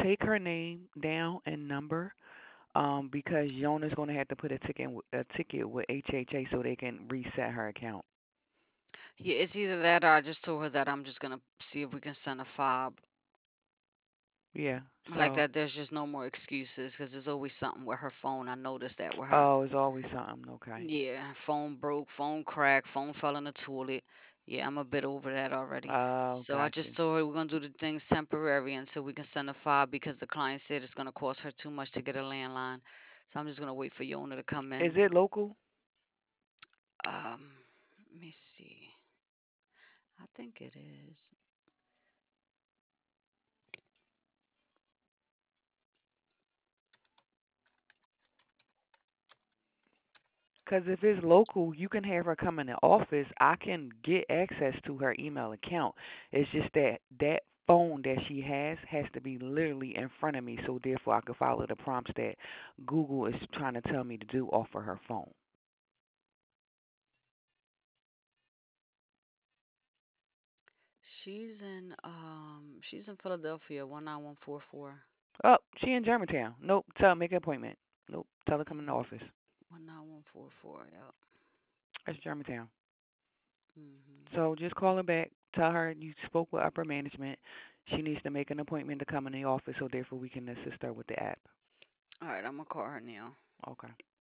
take her name down and number, because Yona's going to have to put a ticket with HHA so they can reset her account. Yeah, it's either that or I just told her that I'm just gonna see if we can send a fob. Yeah. Like So, that, there's just no more excuses because there's always something with her phone. I noticed that with her. oh, it's always something. Okay. Yeah, phone broke, phone cracked, phone fell in the toilet. Yeah, I'm a bit over that already. Oh, So I got you. just told her we're gonna do the things temporary until we can send a fob because the client said it's gonna cost her too much to get a landline. So I'm just gonna wait for Yona to come Is in. it local? Let me see. I think it is. Because if it's local, you can have her come in the office. I can get access to her email account. It's just that that phone that she has to be literally in front of me, so therefore I can follow the prompts that Google is trying to tell me to do off of her phone. She's in Philadelphia, 19144. Oh, she in Germantown. Nope. Tell her make an appointment. Nope. Tell her come in the Mm, office. 19144. Yep. That's Germantown. Mhm. So just call her back. Tell her you spoke with upper management. She needs to make an appointment to come in the office, so therefore we can assist her with the app. All right, I'm gonna call her now. Okay.